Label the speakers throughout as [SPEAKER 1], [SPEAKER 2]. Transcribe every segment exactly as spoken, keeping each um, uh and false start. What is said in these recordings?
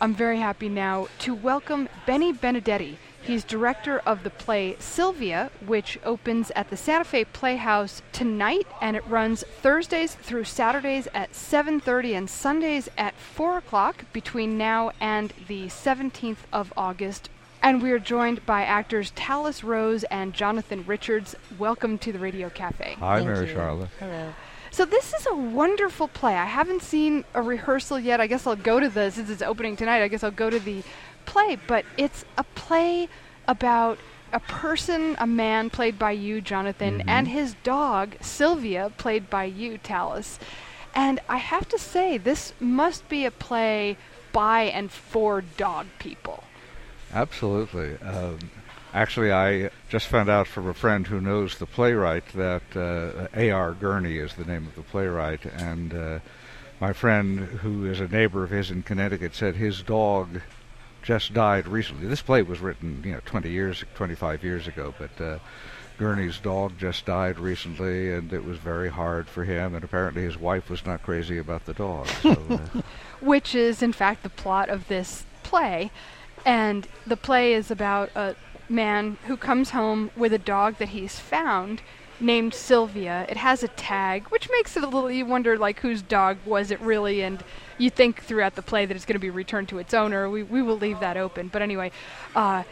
[SPEAKER 1] I'm very happy now to welcome Benny Benedetti. He's director of the play Sylvia, which opens at the Santa Fe Playhouse tonight, and it runs Thursdays through Saturdays at seven thirty and Sundays at four o'clock between now and the seventeenth of August. And we are joined by actors Tallis Rose and Jonathan Richards. Welcome to the Radio Cafe.
[SPEAKER 2] Hi,
[SPEAKER 3] Thank
[SPEAKER 2] Mary
[SPEAKER 3] you.
[SPEAKER 2] Charlotte.
[SPEAKER 3] Hello.
[SPEAKER 1] So this is a wonderful play. I haven't seen a rehearsal yet. I guess I'll go to the, since it's opening tonight, I guess I'll go to the play. But it's a play about a person, a man played by you, Jonathan,
[SPEAKER 2] Mm-hmm.
[SPEAKER 1] and his dog, Sylvia, played by you, Tallis. And I have to say, this must be a play by and for dog people.
[SPEAKER 2] Absolutely. Um, actually, I just found out from a friend who knows the playwright that uh, A R Gurney is the name of the playwright, and uh, my friend, who is a neighbor of his in Connecticut, said his dog just died recently. This play was written, you know, twenty years, twenty-five years ago, but uh, Gurney's dog just died recently, and it was very hard for him, and apparently his wife was not crazy about the dog. So, uh,
[SPEAKER 1] Which is, in fact, the plot of this play. And the play is about a man who comes home with a dog that he's found named Sylvia. It has a tag, which makes it a little, you wonder, like, whose dog was it really? And you think throughout the play that it's going to be returned to its owner. We we will leave that open. But anyway, uh,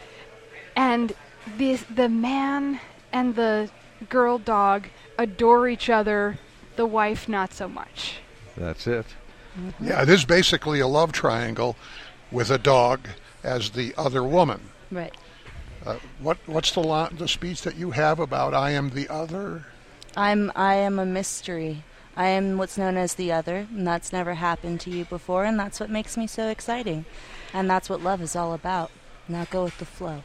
[SPEAKER 1] and the, the man and the girl dog adore each other, the wife not so much.
[SPEAKER 2] that's it.
[SPEAKER 4] Yeah, it is basically a love triangle with a dog as the other woman.
[SPEAKER 3] Right.
[SPEAKER 4] Uh, what what's the lo- the speech that you have about I am the other?
[SPEAKER 3] I'm I am a mystery. I am what's known as the other, and that's never happened to you before, and that's what makes me so exciting. And that's what love is all about. Now go with the flow.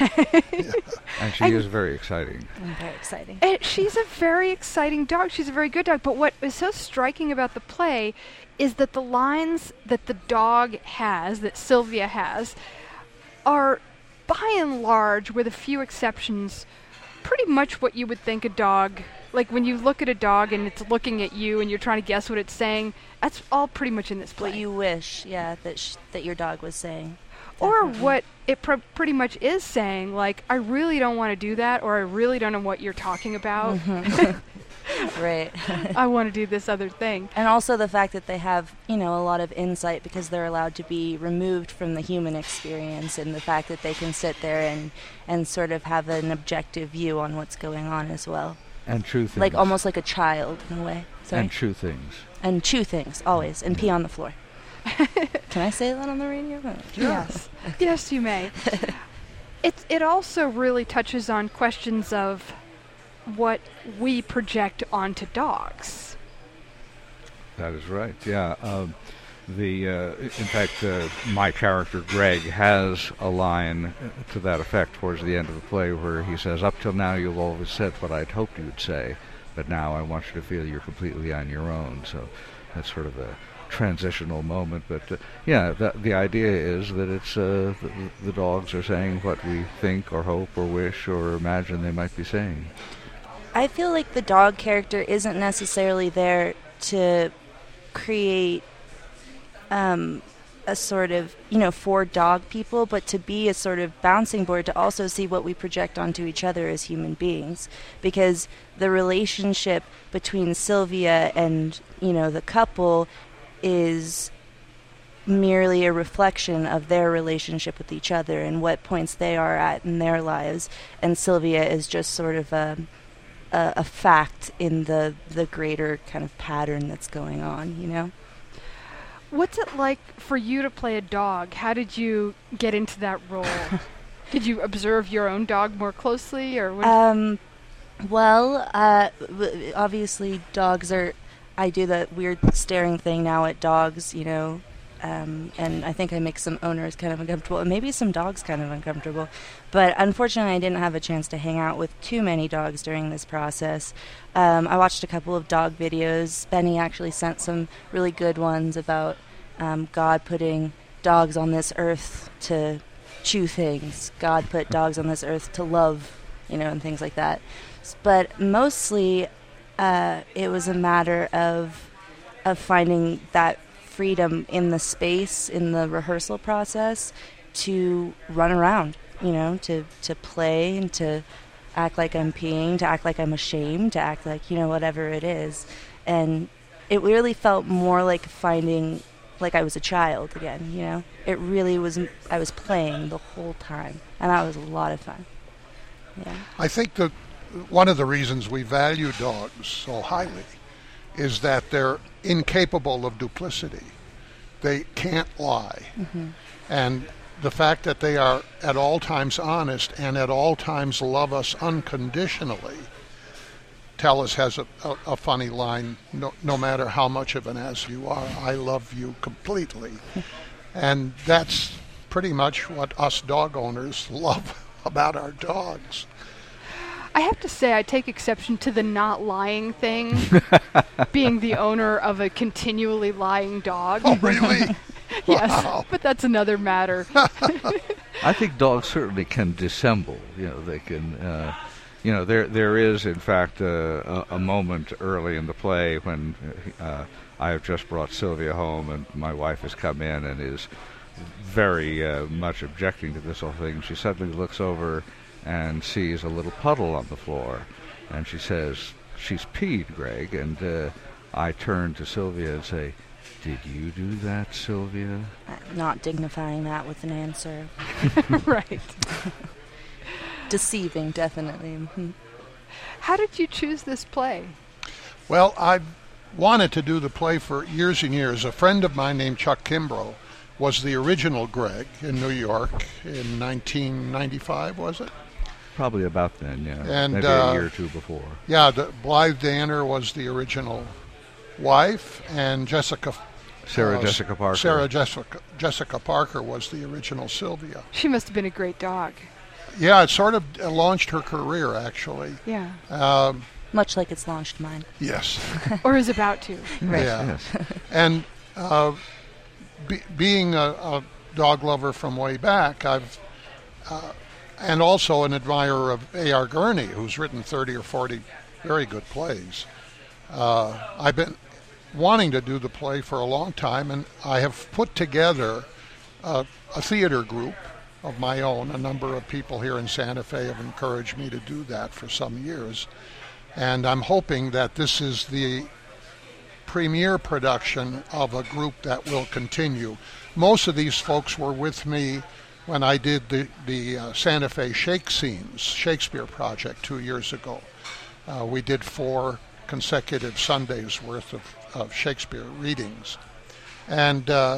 [SPEAKER 2] And she
[SPEAKER 1] And-
[SPEAKER 2] is very exciting.
[SPEAKER 3] I'm very exciting.
[SPEAKER 1] And she's a very exciting dog. She's a very good dog. But what is so striking about the play is that the lines that the dog has, that Sylvia has, are by and large, with a few exceptions, pretty much what you would think a dog, like when you look at a dog and it's looking at you and you're trying to guess what it's saying, that's all pretty much in this play.
[SPEAKER 3] What you wish, yeah, that sh- that your dog was saying.
[SPEAKER 1] Or
[SPEAKER 3] Definitely.
[SPEAKER 1] what it pr- pretty much is saying, like, I really don't want to do that, or I really don't know what you're talking about.
[SPEAKER 3] Right.
[SPEAKER 1] I want to do this other thing.
[SPEAKER 3] And also the fact that they have, you know, a lot of insight because they're allowed to be removed from the human experience, and the fact that they can sit there and, and sort of have an objective view on what's going on as well.
[SPEAKER 2] And true things.
[SPEAKER 3] Like almost like a child in a way. Sorry.
[SPEAKER 2] And true things.
[SPEAKER 3] And chew things, always, and pee on the floor. Can I say that on the radio?
[SPEAKER 1] Yes. Yes, you may. It, it also really touches on questions of what we project onto dogs.
[SPEAKER 2] That is right. Yeah. Um, the uh, in fact, uh, my character Greg has a line to that effect towards the end of the play, where he says, "Up till now, you've always said what I'd hoped you'd say, but now I want you to feel you're completely on your own." So that's sort of a transitional moment. But uh, yeah, the, the idea is that it's uh, the, the dogs are saying what we think or hope or wish or imagine they might be saying.
[SPEAKER 3] I feel like the dog character isn't necessarily there to create um, a sort of, you know, for dog people, but to be a sort of bouncing board to also see what we project onto each other as human beings. Because the relationship between Sylvia and, you know, the couple is merely a reflection of their relationship with each other and what points they are at in their lives. And Sylvia is just sort of a... A, a fact in the the greater kind of pattern that's going on, you know?
[SPEAKER 1] What's it like for you to play a dog? How did you get into that role? Did you observe your own dog more closely, or what?
[SPEAKER 3] Um, well, uh, w- obviously dogs are, I do that weird staring thing now at dogs, you know, um, and I think I make some owners kind of uncomfortable, and maybe some dogs kind of uncomfortable. But unfortunately, I didn't have a chance to hang out with too many dogs during this process. Um, I watched a couple of dog videos. Benny actually sent some really good ones about um, God putting dogs on this earth to chew things. God put dogs on this earth to love, you know, and things like that. S- But mostly, uh, it was a matter of of finding that freedom in the space, in the rehearsal process, to run around, you know, to, to play and to act like I'm peeing, to act like I'm ashamed, to act like, you know, whatever it is. And it really felt more like finding, like I was a child again, you know. It really was, I was playing the whole time, and that was a lot of fun. Yeah.
[SPEAKER 4] I think that one of the reasons we value dogs so highly is that they're incapable of duplicity. They can't lie. Mm-hmm. And the fact that they are at all times honest and at all times love us unconditionally. Tellus has a, a, a funny line, no, no matter how much of an ass you are, I love you completely. And that's pretty much what us dog owners love about our dogs.
[SPEAKER 1] I have to say, I take exception to the not lying thing, being the owner of a continually lying dog.
[SPEAKER 4] Oh, really?
[SPEAKER 1] Yes,
[SPEAKER 4] Wow.
[SPEAKER 1] but that's another matter.
[SPEAKER 2] I think dogs certainly can dissemble. You know, they can. Uh, you know, there there is in fact uh, a, a moment early in the play when uh, I have just brought Sylvia home, and my wife has come in and is very uh, much objecting to this whole thing. She suddenly looks over and sees a little puddle on the floor, and she says, "She's peed, Greg." And uh, I turn to Sylvia and say, "Did you do that, Sylvia?"
[SPEAKER 3] Uh, not dignifying that with an answer.
[SPEAKER 1] Right.
[SPEAKER 3] Deceiving, definitely. Mm-hmm.
[SPEAKER 1] How did you choose this play?
[SPEAKER 4] Well, I've wanted to do the play for years and years. A friend of mine named Chuck Kimbrough was the original Greg in New York in nineteen ninety-five, was it?
[SPEAKER 2] Probably about then, yeah.
[SPEAKER 4] And,
[SPEAKER 2] maybe
[SPEAKER 4] uh,
[SPEAKER 2] a year or two before.
[SPEAKER 4] Yeah, the, Blythe Danner was the original wife, and Jessica...
[SPEAKER 2] Sarah
[SPEAKER 4] uh,
[SPEAKER 2] Jessica Parker.
[SPEAKER 4] Sarah Jessica, Jessica Parker was the original Sylvia.
[SPEAKER 1] She must have been a great dog.
[SPEAKER 4] Yeah, it sort of uh, launched her career, actually.
[SPEAKER 1] Yeah.
[SPEAKER 4] Um,
[SPEAKER 3] Much like it's launched mine.
[SPEAKER 4] yes.
[SPEAKER 1] Or is about to.
[SPEAKER 3] Right.
[SPEAKER 4] Yeah.
[SPEAKER 2] Yes.
[SPEAKER 4] And uh, be, being a, a dog lover from way back, I've... Uh, and also an admirer of A R Gurney, who's written thirty or forty very good plays. Uh, I've been wanting to do the play for a long time, and I have put together a, a theater group of my own. A number of people here in Santa Fe have encouraged me to do that for some years. And I'm hoping that this is the premiere production of a group that will continue. Most of these folks were with me when I did the, the uh, Santa Fe Shake Scenes Shakespeare project two years ago. Uh, we did four consecutive Sundays worth of, of Shakespeare readings. And uh,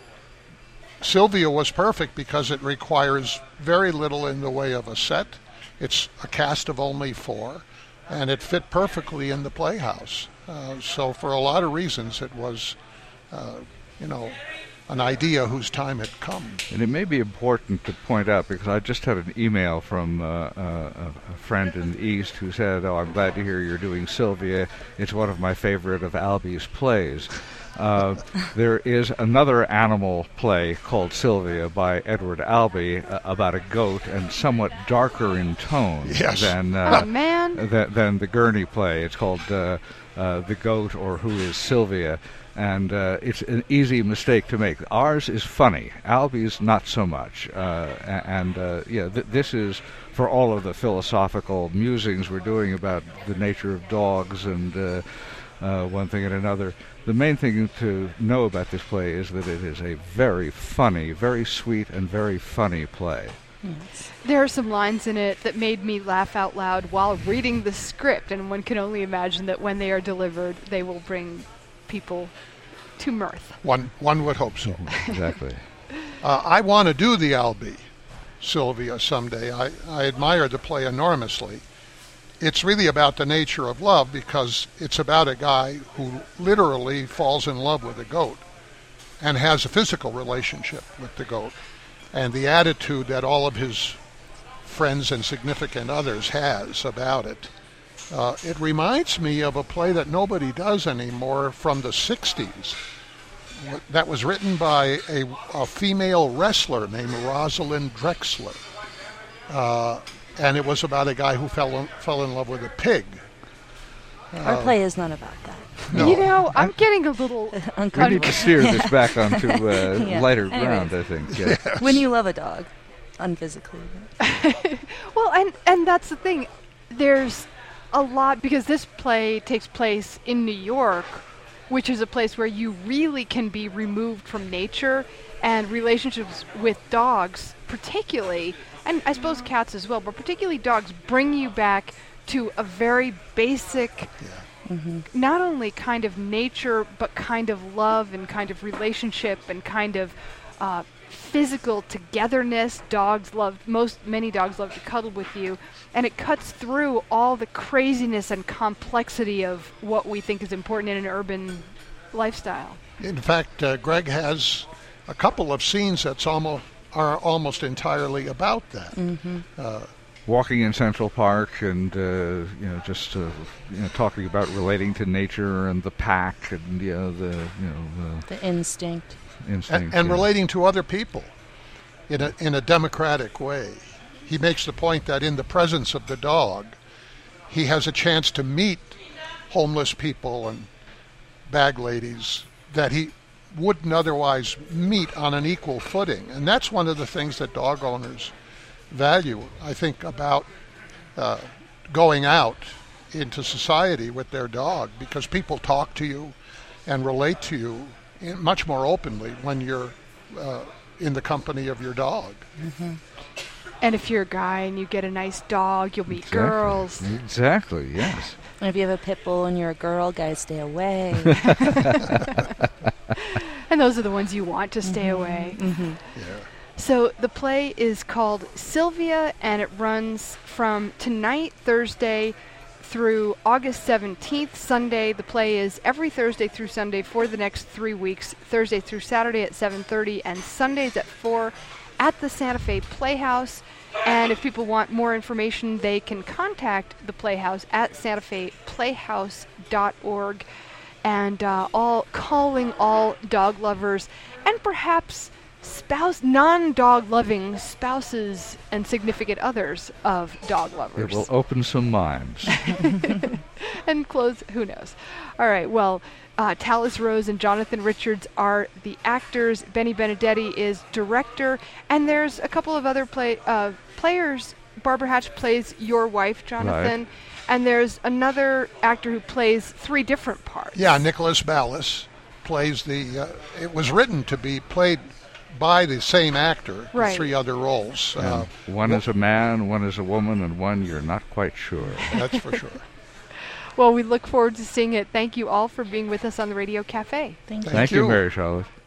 [SPEAKER 4] Sylvia was perfect because it requires very little in the way of a set. It's a cast of only four, and it fit perfectly in the Playhouse. Uh, so for a lot of reasons, it was, uh, you know, an idea whose time had come.
[SPEAKER 2] And it may be important to point out, because I just had an email from uh, uh, a friend in the East who said, "Oh, I'm glad to hear you're doing Sylvia. It's one of my favorite of Albie's plays." Uh, there is another animal play called Sylvia by Edward Albee uh, about a goat, and somewhat darker in tone
[SPEAKER 4] Yes.
[SPEAKER 2] than, uh,
[SPEAKER 1] Oh, man.
[SPEAKER 2] than than the Gurney play. It's called uh, uh, The Goat, or Who is Sylvia? And uh, it's an easy mistake to make. Ours is funny. Albie's not so much. Uh, and uh, yeah, th- this is for all of the philosophical musings we're doing about the nature of dogs and uh, uh, one thing and another. The main thing to know about this play is that it is a very funny, very sweet, and very funny play.
[SPEAKER 3] Yes.
[SPEAKER 1] There are some lines in it that made me laugh out loud while reading the script, and one can only imagine that when they are delivered, they will bring people to mirth.
[SPEAKER 4] One one would hope so.
[SPEAKER 2] Exactly.
[SPEAKER 4] Uh, I want to do the Albee Sylvia someday. I, I admire the play enormously. It's really about the nature of love, because it's about a guy who literally falls in love with a goat and has a physical relationship with the goat, and the attitude that all of his friends and significant others has about it. Uh, it reminds me of a play that nobody does anymore from the sixties that was written by a, a female wrestler named Rosalind Drexler. Uh, and it was about a guy who fell in, fell in love with a pig.
[SPEAKER 3] Our play is not about that.
[SPEAKER 4] No.
[SPEAKER 1] You know, I'm getting a little
[SPEAKER 2] We
[SPEAKER 3] Uncomfortable.
[SPEAKER 2] need to steer this back onto uh,
[SPEAKER 3] Yeah.
[SPEAKER 2] lighter
[SPEAKER 3] Anyways.
[SPEAKER 2] ground, I think. Yeah.
[SPEAKER 3] When you love a dog, unphysically.
[SPEAKER 1] Well, and and that's the thing. There's a lot because this play takes place in New York, which is a place where you really can be removed from nature, and relationships with dogs, particularly, and I suppose cats as well, but particularly dogs, bring you back to a very basic, not only kind of nature, but kind of love and kind of relationship and kind of uh, physical togetherness. Dogs love, most, many dogs love to cuddle with you, and it cuts through all the craziness and complexity of what we think is important in an urban lifestyle.
[SPEAKER 4] In fact, uh, Greg has a couple of scenes that's almost are almost entirely about that. Uh,
[SPEAKER 2] Walking in Central Park and, uh, you know, just, uh, you know, talking about relating to nature and the pack and, you know, the, you know,
[SPEAKER 3] The instinct.
[SPEAKER 2] the instinct.
[SPEAKER 4] and, and
[SPEAKER 2] yeah.
[SPEAKER 4] relating to other people in a in a democratic way. He makes the point that in the presence of the dog, he has a chance to meet homeless people and bag ladies that he wouldn't otherwise meet on an equal footing. And that's one of the things that dog owners value, I think, about uh, going out into society with their dog, because people talk to you and relate to you in much more openly when you're uh, in the company of your dog.
[SPEAKER 1] And if you're a guy and you get a nice dog, you'll meet
[SPEAKER 2] Exactly.
[SPEAKER 1] girls.
[SPEAKER 2] Exactly, yes.
[SPEAKER 3] And if you have a pit bull and you're a girl, guys, stay away.
[SPEAKER 1] And those are the ones you want to stay away.
[SPEAKER 3] Mhm.
[SPEAKER 4] Yeah.
[SPEAKER 1] So the play is called Sylvia, and it runs from tonight, Thursday, through August seventeenth, Sunday. The play is every Thursday through Sunday for the next three weeks, Thursday through Saturday at seven thirty, and Sundays at four at the Santa Fe Playhouse. And if people want more information, they can contact the Playhouse at santa fe playhouse dot org. And uh, all calling all dog lovers and perhaps spouse non-dog loving spouses and significant others of dog
[SPEAKER 2] It
[SPEAKER 1] lovers.
[SPEAKER 2] will open some minds.
[SPEAKER 1] And close, who knows. All right, well, uh, Talis Rose and Jonathan Richards are the actors. Benny Benedetti is director, and there's a couple of other play uh, players. Barbara Hatch plays your wife, Jonathan,
[SPEAKER 2] Right.
[SPEAKER 1] and there's another actor who plays three different parts.
[SPEAKER 4] Yeah, Nicholas Ballas plays the. Uh, it was written to be played by the same actor, the
[SPEAKER 1] Right.
[SPEAKER 4] three other roles. Uh,
[SPEAKER 2] And one is a man, one is a woman, and one you're not quite sure.
[SPEAKER 4] that's for sure.
[SPEAKER 1] Well, we look forward to seeing it. Thank you all for being with us on the Radio Cafe.
[SPEAKER 3] Thank you.
[SPEAKER 4] Thank
[SPEAKER 2] Thank you,
[SPEAKER 4] you.
[SPEAKER 2] Mary Charlotte.